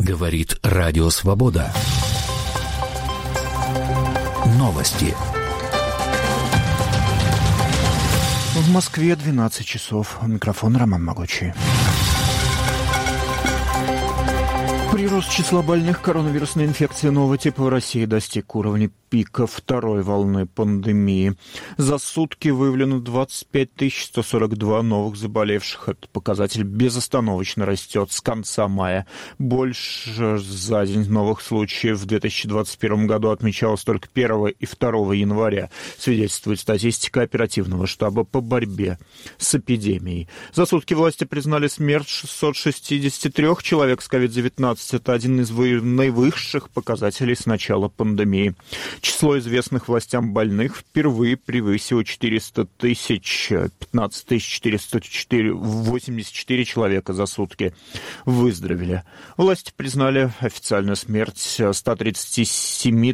Говорит Радио Свобода. Новости. В Москве 12 часов. Микрофон Роман Могучий. Прирост числа больных коронавирусной инфекцией нового типа в России достиг уровня пика второй волны пандемии. За сутки выявлено 25 142 новых заболевших. Этот показатель безостановочно растет с конца мая. Больше за день новых случаев в 2021 году отмечалось только 1 и 2 января, свидетельствует статистика оперативного штаба по борьбе с эпидемией. За сутки власти признали смерть 663 человек с COVID-19. Это один из наивысших показателей с начала пандемии. Число известных властям больных впервые превысило 400 тысяч, 15 484 человека за сутки выздоровели. Власти признали официальную смерть 137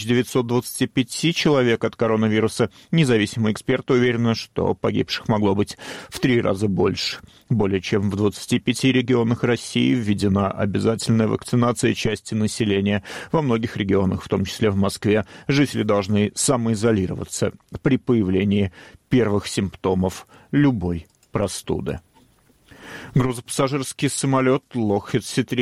925 человек от коронавируса. Независимые эксперты уверены, что погибших могло быть в 3 раза больше. Более чем в 25 регионах России введена обязательная вакцинация части населения. Во многих регионах, в том числе в Москве, жители должны самоизолироваться при появлении первых симптомов любой простуды. Грузопассажирский самолет Lockheed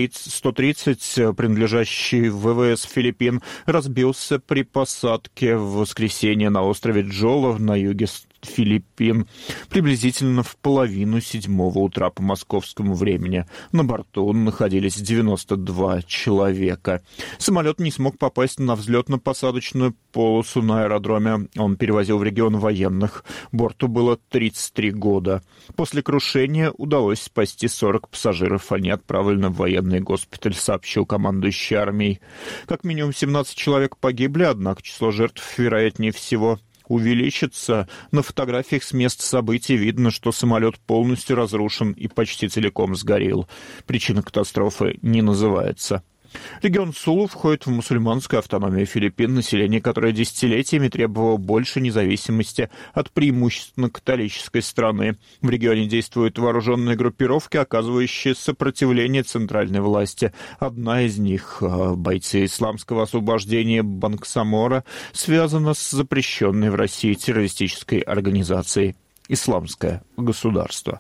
C-130, принадлежащий ВВС Филиппин, разбился при посадке в воскресенье на острове Джола на юге Филиппин приблизительно в 6:30 утра по московскому времени. На борту находились 92 человека. Самолет не смог попасть на взлетно-посадочную полосу на аэродроме. Он перевозил в регион военных. Борту было 33 года. После крушения удалось спасти 40 пассажиров. Они отправлены в военный госпиталь, сообщил командующий армией. Как минимум 17 человек погибли, однако число жертв, вероятнее всего, увеличится. На фотографиях с места событий видно, что самолет полностью разрушен и почти целиком сгорел. Причина катастрофы не называется. Регион Сулу входит в мусульманскую автономию Филиппин, население которое десятилетиями требовало больше независимости от преимущественно католической страны. В регионе действуют вооруженные группировки, оказывающие сопротивление центральной власти. Одна из них, бойцы исламского освобождения Бангсамора, связана с запрещенной в России террористической организацией «Исламское государство».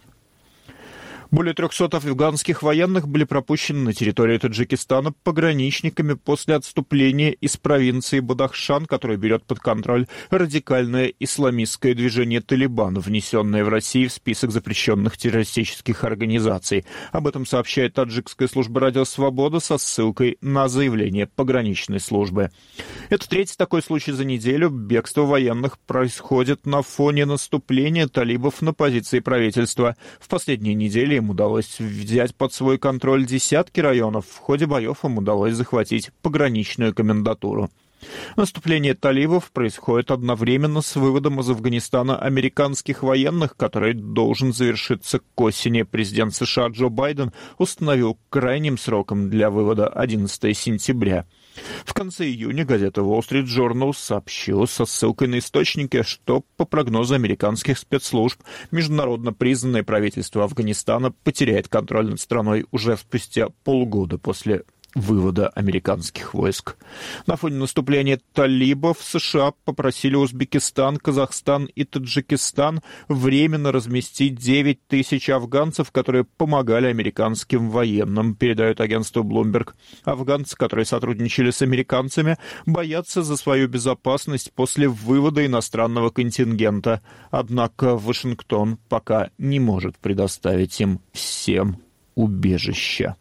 Более 300 афганских военных были пропущены на территорию Таджикистана пограничниками после отступления из провинции Бадахшан, которую берет под контроль радикальное исламистское движение «Талибан», внесенное в Россию в список запрещенных террористических организаций. Об этом сообщает таджикская служба «Радио Свобода» со ссылкой на заявление пограничной службы. Это третий такой случай за неделю. Бегство военных происходит на фоне наступления талибов на позиции правительства. В последние недели им удалось взять под свой контроль десятки районов. В ходе боев им удалось захватить пограничную комендатуру. Наступление талибов происходит одновременно с выводом из Афганистана американских военных, который должен завершиться к осени. Президент США Джо Байден установил крайним сроком для вывода 11 сентября. В конце июня газета Wall Street Journal сообщила со ссылкой на источники, что, по прогнозу американских спецслужб, международно признанное правительство Афганистана потеряет контроль над страной уже спустя полгода после вывода американских войск. На фоне наступления талибов США попросили Узбекистан, Казахстан и Таджикистан временно разместить 9 тысяч афганцев, которые помогали американским военным, передает агентство Bloomberg. Афганцы, которые сотрудничали с американцами, боятся за свою безопасность после вывода иностранного контингента. Однако Вашингтон пока не может предоставить им всем убежище.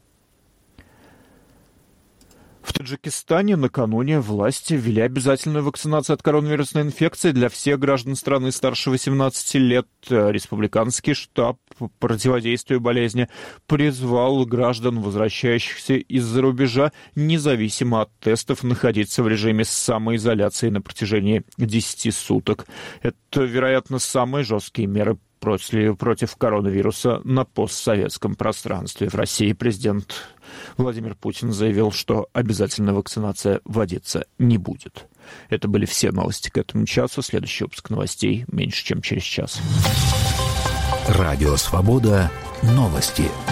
В Таджикистане накануне власти ввели обязательную вакцинацию от коронавирусной инфекции для всех граждан страны старше 18 лет. Республиканский штаб по противодействию болезни призвал граждан, возвращающихся из-за рубежа, независимо от тестов, находиться в режиме самоизоляции на протяжении 10 суток. Это, вероятно, самые жесткие меры против коронавируса на постсоветском пространстве. В России президент Владимир Путин заявил, что обязательная вакцинация вводиться не будет. Это были все новости к этому часу. Следующий выпуск новостей меньше, чем через час. Радио «Свобода». Новости.